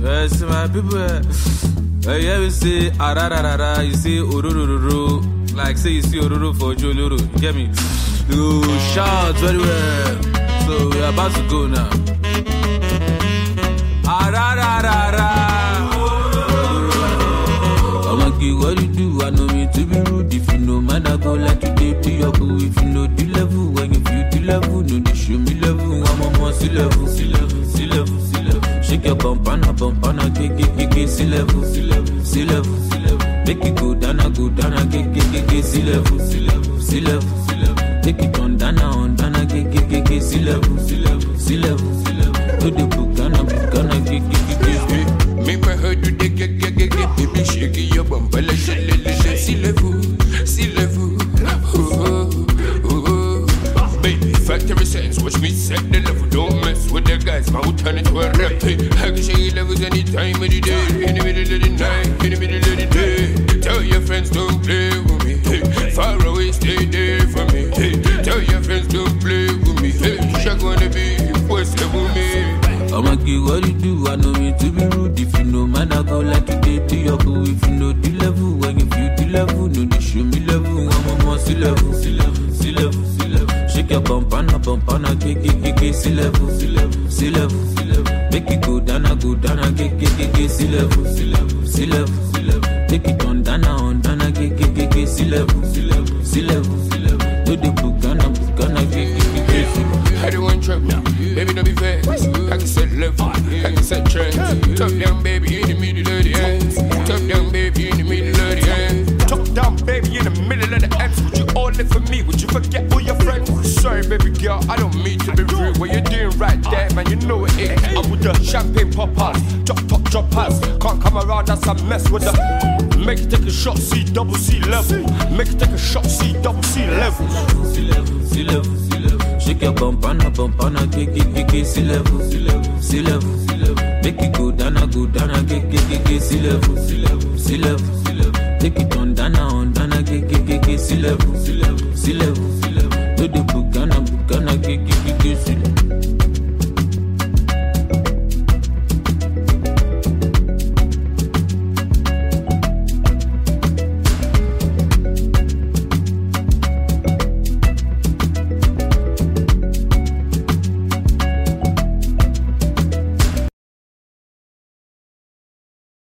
See my people, yeah, we say arararara, you say ororororo, like say you see ororo for Joloro, you get me? You shout very well, so we are about to go now. Arararara, I'ma give what you do, I know me to be rude. If you know man, I go like to take to your boo. If you know the level, when you feel the level, no, they show me level, I'm on more sea level, sea level, sea level. Shake your bumpana, get sea level, sea level, sea level, sea level. Make it go down, get sea level, sea level, sea level, sea level. Take it on down, get sea level, sea level, sea level, sea level. To the bukana, get. Make my heart do the get. Baby, shake your bumper, like sea level, sea level. Baby, factory sense, watch me set the level. Don't mess with the guys, my turn it to a rap. I can shake levels any time of the day. In the middle of the night, in the middle of the day. Tell your friends don't play with me. Far away, stay there for me. Tell your friends don't play with me. You're gonna be what's up with me. I'ma give what you do, I know me to be rude. If you know man, I go like to take to your boo. If you know the level, when you feel the level, no, they show me level, I'm on more sea level, sea level, sea level, sea level. Shake your bumpana, get sea level, sea level, sea level, sea level. Make it go down, get sea level, sea level, sea level, sea level. Take it on down, get sea level, sea level, sea level, sea level. Do the bukana, get. I don't want trouble, baby, don't be vexed. I can set level, I can set trends. Top down, baby, in the middle of the ends. Top down, baby, in the middle of the ends. Top down, baby, in the middle of the ends. Would you all live for me? Would you forget all your friends? Sorry, baby girl, I don't mean to be rude. What you're doing right there, man, you know it ain't. I'm with the champagne poppers, drop pass. Can't come around, that's a mess with the. Make it take a shot, C double C level. Make it take a shot, C double C level. Sea level, sea level, sea level. Shake your bumpana, get sea level, sea level, sea level, sea level. Make it go down, get sea level, sea level, sea level, sea level. Take it on down, get sea level, sea level, sea level.